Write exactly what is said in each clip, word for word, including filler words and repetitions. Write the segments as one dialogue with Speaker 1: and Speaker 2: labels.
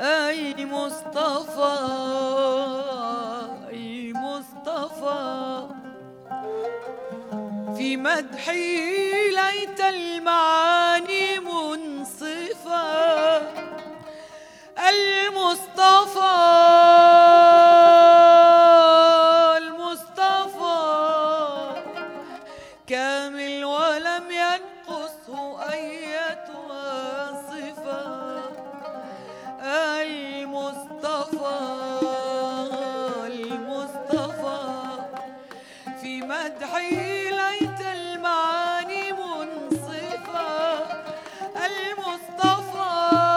Speaker 1: أي مصطفى أي مصطفى في مدحي ليت المعاني منصفة. المصطفى المصطفى كامل ولم ينقصه أيتها صفة. المصطفى المصطفى في مدحي ليت المعاني منصفة. المصطفى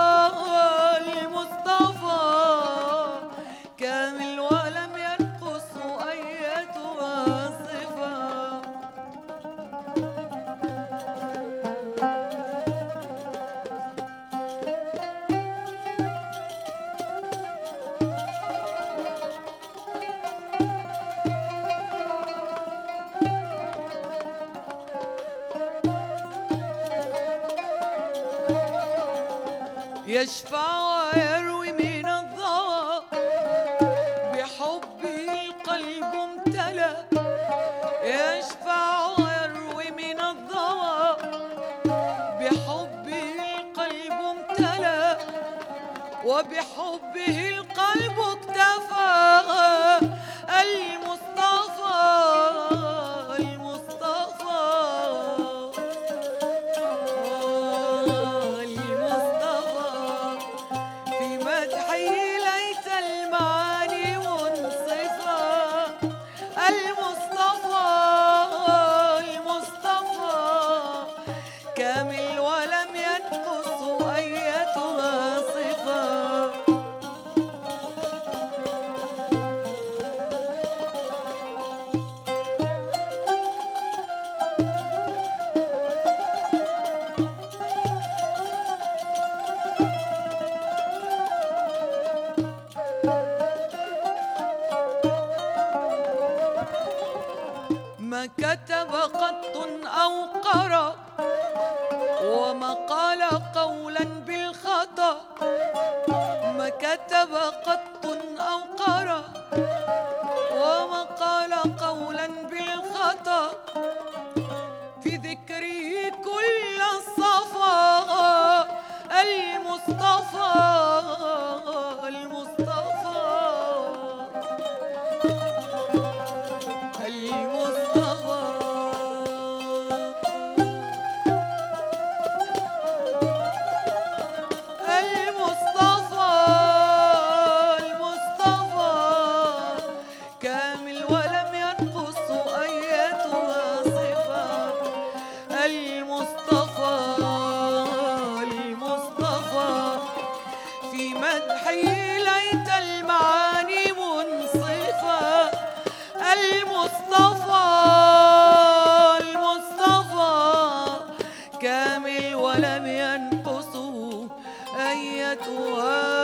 Speaker 1: المصطفى كامل ولم ينقصه أيتها صفة. يشفع ويروي من الضوى بحبه القلب امتلأ. يشفع ويروي من الضوى بحبه القلب امتلأ وبحبه القلب اكتفى. المصطفى المصطفى ليت المعاني منصفة. المصطفى المصطفى كامل ولم ينقصه أيتها صفة. ما كتب قط أو قرأ وما قال قولا بالخطأ. ما كتب قط أو قرأ وما قال قولا بالخطأ. في ذكره كل الصفا. المصطفى المصطفى كامل ولم ينقصه أيتها صفة. المصطفى المصطفى في مدحي ليت المعاني منصفة. المصطفى المصطفى كامل ولم ينقصه أيتها